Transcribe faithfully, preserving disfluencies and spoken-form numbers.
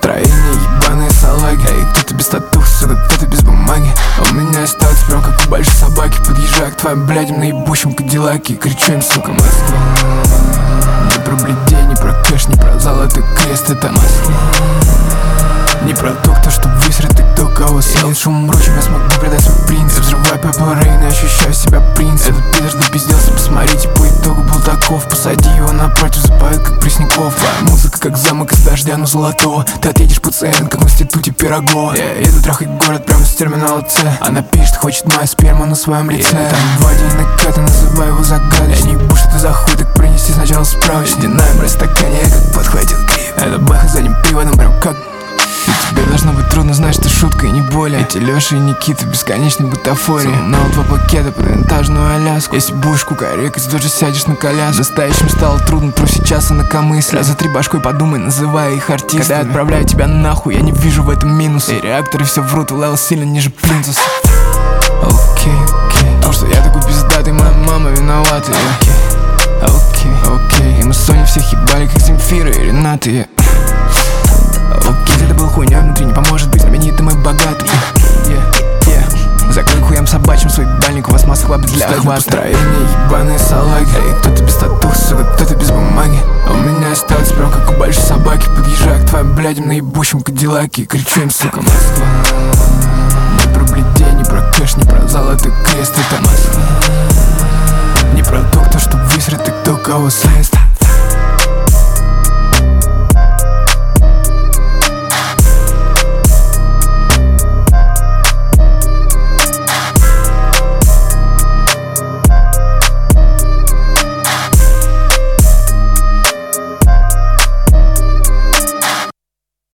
Строение, ебаные салаги. Эй, кто-то без татух, сука, кто-то без бумаги. А у меня осталось прям как у большой собаки. Подъезжаю к твоим блядям на ебущем кадиллаке. Кричу им, сука, Москва. Не про блядей, не про кэш, не про золотой крест. Это Москва. Не про то, кто что высрет и кто кого съест. Шумом ручем я смогу предать свой принцип. Взрываю Purple Rain и ощущаю себя принцем. Этот пидор допизделся, посмотрите, по итогу был таков. Посади его напротив, запоет как Пресняков. Твоя музыка как замок из дождя, но золотого. Ты отъедешь пациент, как в институте Пирогова. Я еду трахать город прямо с терминала С. Она пишет, хочет моя сперма на своем лице. yeah. Там в один ката, называю его загадочным. Я не ебу, что ты за хуй, так принеси сначала справочник. Ледяная брать стакане, я как подхватил гриб. Это бэха задним приводом, прям как... И тебе должно быть трудно знать, что шутка и не более. Эти Леша и Никита бесконечной бутафории. Сунул два пакета под винтажную Аляску. Если будешь кукарекать, тут же сядешь на коляску. Настоящим стало трудно, трусить час инакомыслия. За три башкой подумай, называя их артистами. Когда я отправляю тебя нахуй, я не вижу в этом минус. И реакторы все врут, левел сильно ниже плинтуса. Окей, окей. Потому что я такой пиздатый, моя мама виновата. Окей, окей, окей. И мы с Соней всех ебали, как Земфира и Рената. Окей, это был хуйня внутри, не поможет быть знаменитым и богатым. yeah, yeah. Закрой хуям собачьим свой бальник, у вас Москва без для охвата. Строение, ебаные салаги. Эй, кто-то без татух, сука, кто-то без бумаги. А у меня осталось прям как у большой собаки. Подъезжаю к твоим блядям на ебущем кадиллаке. И кричу им, сука, Москва. Не про блядей, не про кэш, не про золотой крест. Это Москва. Не про то, кто что высрет и кто кого съест.